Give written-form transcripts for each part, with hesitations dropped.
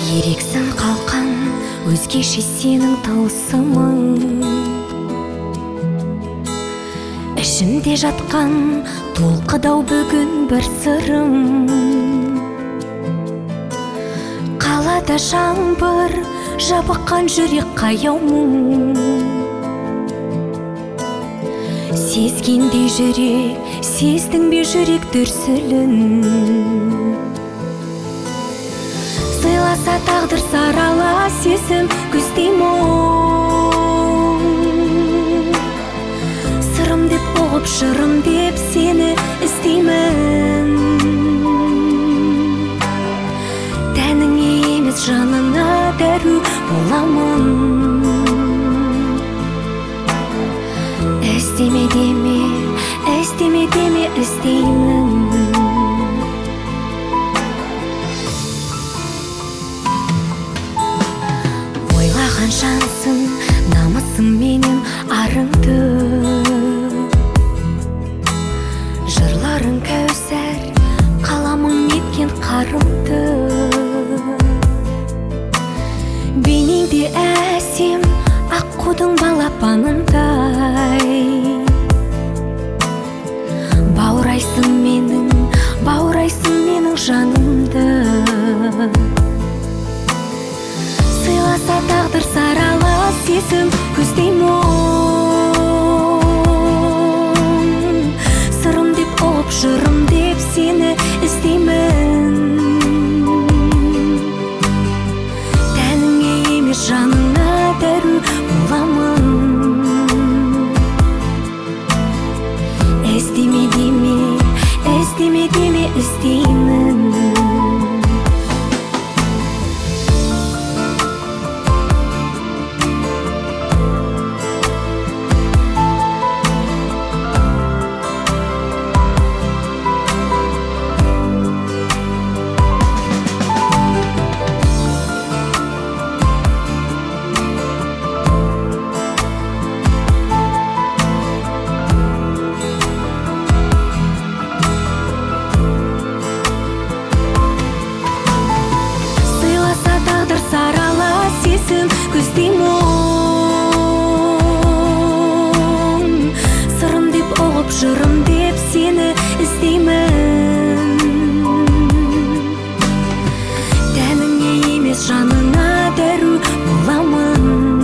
Ерексің қалқан өзгеше сенің тылсымың, ішімде жатқан толқыдау бүгін бір сырым. Қалада жаңбыр жабыққан жүрек қаяу мұң, сезгендей жүрек, сездің бе жүрек дүрсілін. Сыйласа тағдыр сарала сезім күздей мұң, сырым деп ұғып жырым деп сені іздеймін. Тәніңе емес жанына дәру боламын. Іздеме деме, іздеме деме, іздеймін. Ойлаған жансың, намысым менен арыңды, жырларың кәусәр, қаламың неткен қарымды. Бейнеңде әсем, аққудың балапанындай, баурайсың менің жанымды. Сыйласа тағдыр сарала сезім күздей мұң, сырым деп ұғып жырым деп сені іздеймін. Тәніңе емес жанына дәру боламын. Іздеме деме, іздеме деме, іздеймін. Сарала сезім күздей мұң, сырым деп ұғып жырым деп сені іздеймін. Тәніңе емес жанына дәру боламын.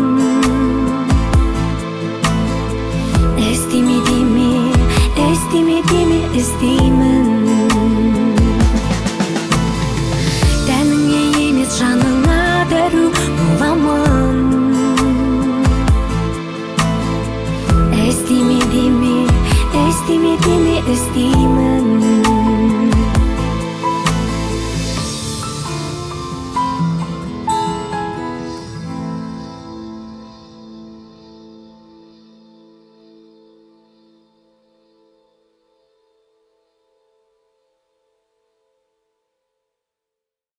Іздеме деме, іздеме деме, іздеймін. Тәніңе емес жанына дәру боламын. Іздеме деме, іздеймін.